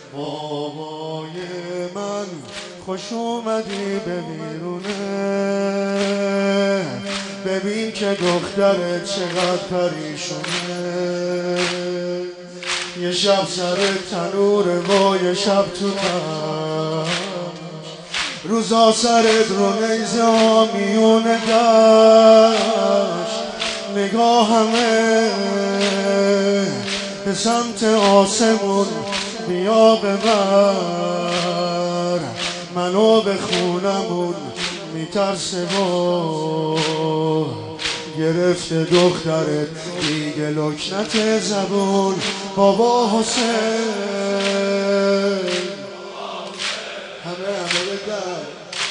بابای من خوش اومدی به بیرونه، ببین که دخترت چقدر پریشونه. یه شب سر تنوره و یه شب تو تن، روزا سرت رو نیزه ها میونه دشت. نگاهمه به سمت آسمون، بیا ببر منو به خونمون. میترسه و گرفته دخترت دیگه لکنت زبون. بابا حسین همه بگن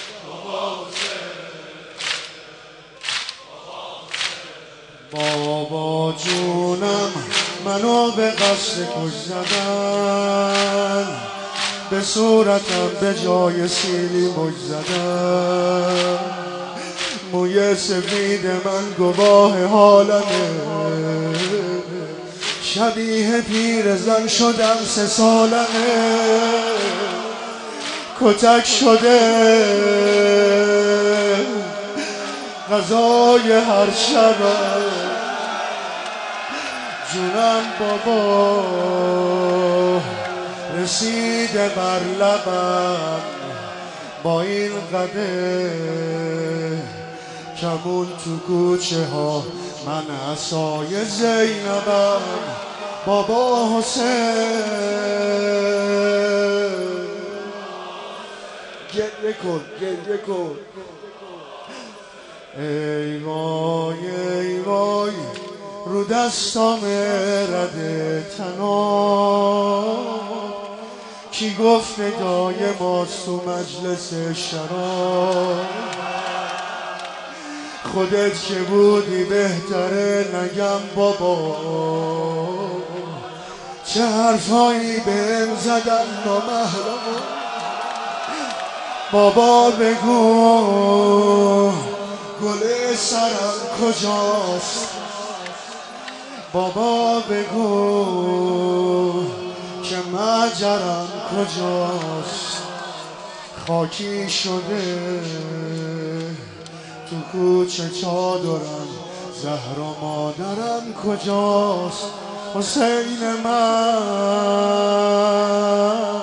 بابا جونم منو به قصد کش زدن، به صورتم به جای سیلی مج زدن. موی سفید من گواه حالمه، شبیه پیر زن شدم 3 سالمه. کتک شده غذای هر شبم، جونم بابا رسیده بر لبم. با این قده کمون تو کوچه ها من عصای زینبم. بابا حسین گریه کن گریه کن. ای وای ای وای رو دستام رده تناب، کی گفت ندای ماست تو مجلس شراب. خودت که بودی بهتره نگم بابا، چه حرفایی بهم زدن نامحرمون. بابا بگو گل سرم کجاست، بابا بگو که مجرم کجاست. خاکی شده تو کوچه چادرم، زهرا مادرم کجاست. حسین من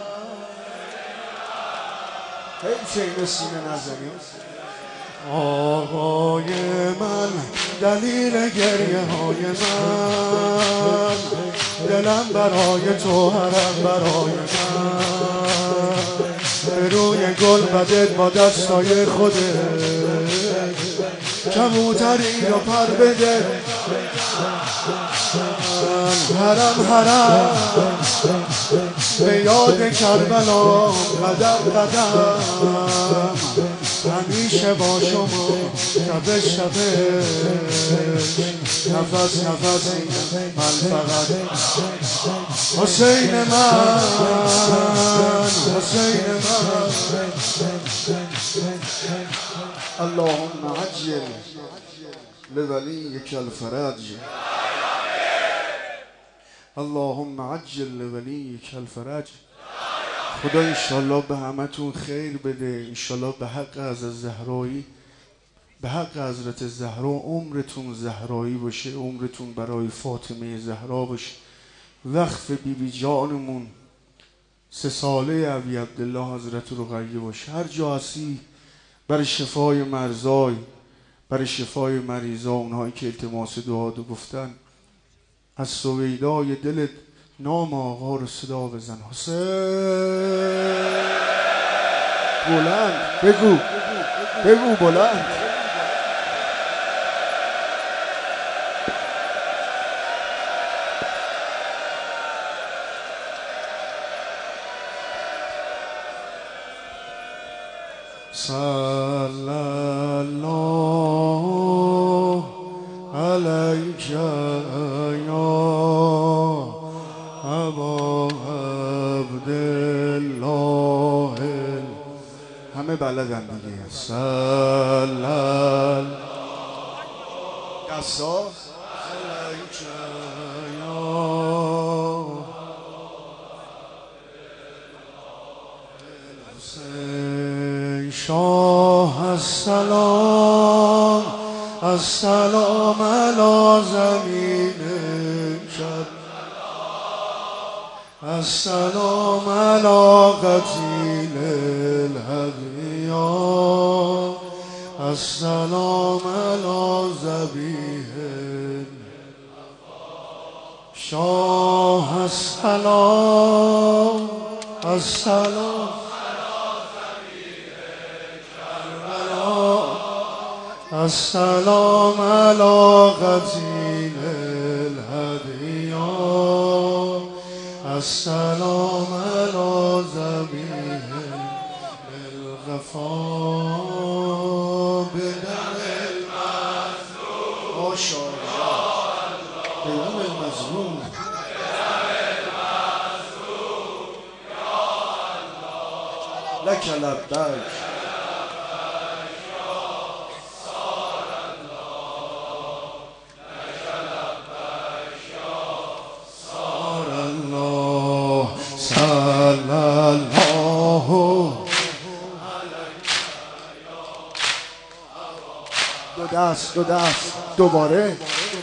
حیف سینه نزنی. آقای من دلیل گریه های من، دلم برای تو حرم برای من. به روی گل بدت با دستای خودت، کبوتری رو پر بده. حرم حرم به یاد کربلا قدم قدم، همیشه با شما تبش تبش، نفس نفسی من فقط. حسین من حسین من. اللهم عجل لولیک الفرج، اللهم عجل لولیک الفرج. خدا انشالله به همتون خیر بده، انشالله به حق حضرت زهرایی، به حق حضرت زهرا عمرتون زهرایی باشه، عمرتون برای فاطمه زهرا باشه. وقف بیبی جانمون 3 ساله ابی عبدالله حضرت رقیه باشه. هر جا هستی برای شفای مرزای، برای شفای مریضا، اونهایی که التماس دعا رو گفتن، از سویدای دلت نام آقا رو صدا بزن. حسین بلند بگو بگو بلند. صلی الله علیک یا ابا عبدالله. همه بلدن دیگه. صلی الله قصا علیک یا حسین شاه السلام السلام علی زمین شد السلام علی قتیل الهدیان السلام علی ذبیح شاه السلام السلام السلام علی قتیل الهدیان السلام علی ذبیح الغفار بدم المظلوم ماشاءالله بدم المظلوم لك لبیک دو دست دوباره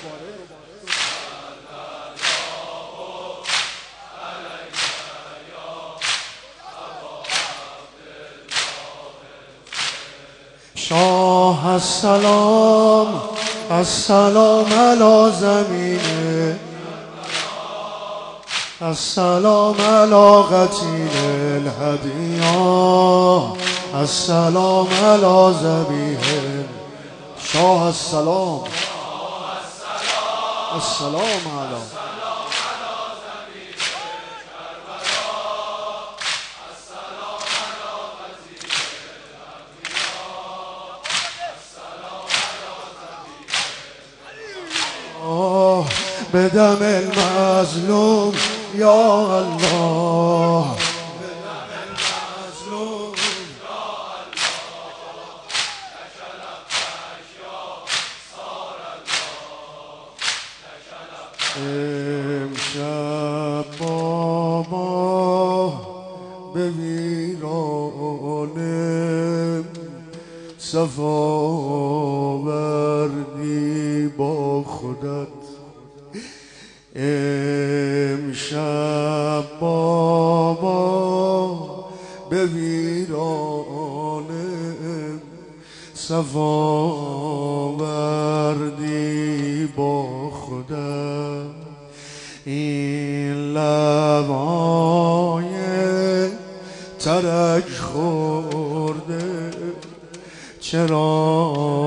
شاه السلام السلام علی زمین السلام علی قتیل الهدیان السلام علی ذبیح شاه السلام السلام علی بدم المظلوم یا الله امشب با ما به ویرانه صفا وردی با خودت امشب با ما به ویرانه صفا وردی با خودت این لبای ترک خورده چرا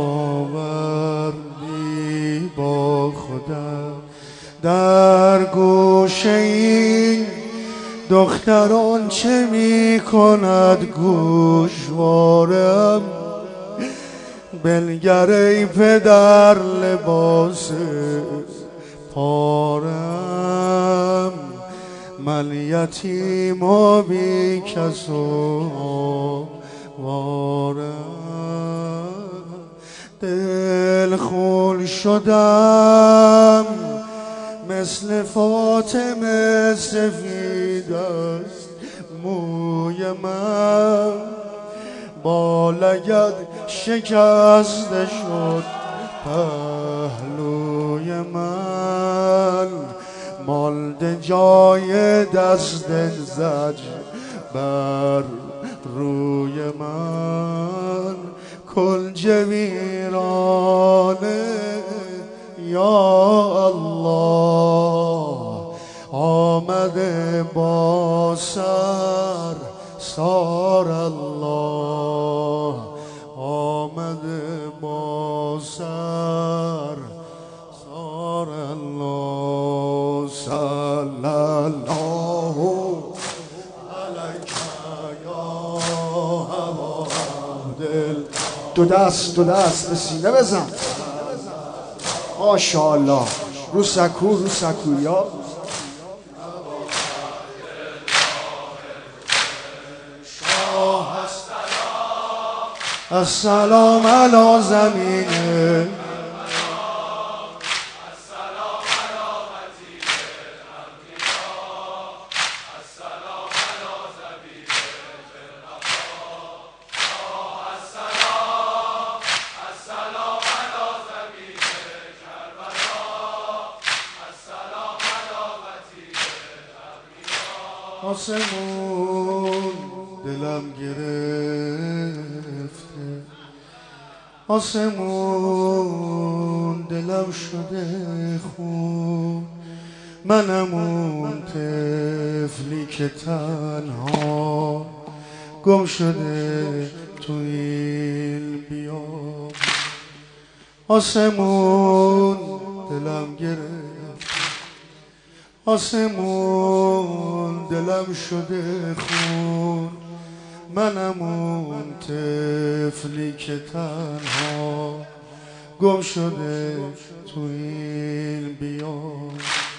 وردی با خودت در گوشه این دختران چه می کند گوشوارم بنگر ای پدر لباس پارم من یتیم و بی کس و وارم دل خون شدم مثل فاطمه سفید است موی من با لگد شکسته شد پهلوی من مالده جای دست زج بر روی من کنج ویرانه یا الله آمده با سر سار الله آمده با سر سار الله صلی الله علیک یا هوا دل دو دست به سینه بزن ماشاءالله رو سکو یا السلام علی زمین آسمون دلم گرفته، آسمون دلم شده خون، منم اون طفلی که تنها گم شده تو این بیابون. آسمون دلم گرفت، آسمون دلم شده خون، منم اون طفلی که تنها گم شده تو این بیابون.